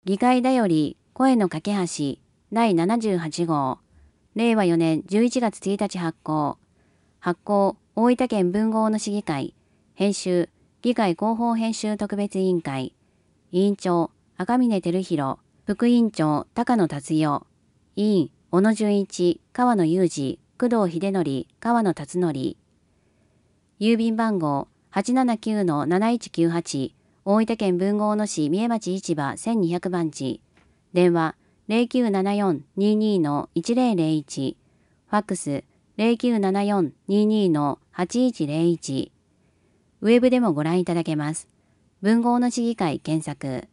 議会だより声の架け橋第78号令和4年11月1日発行大分県文豪の市議会編集議会広報編集特別委員会委員長赤嶺照弘副委員長高野達代委員小野純一川野裕二工藤秀則川野達則郵便番号879-7198大分県豊後大野市三重町市場1200番地電話0974-22-1001ファックス0974-22-8101ウェブでもご覧いただけます。豊後大野市議会検索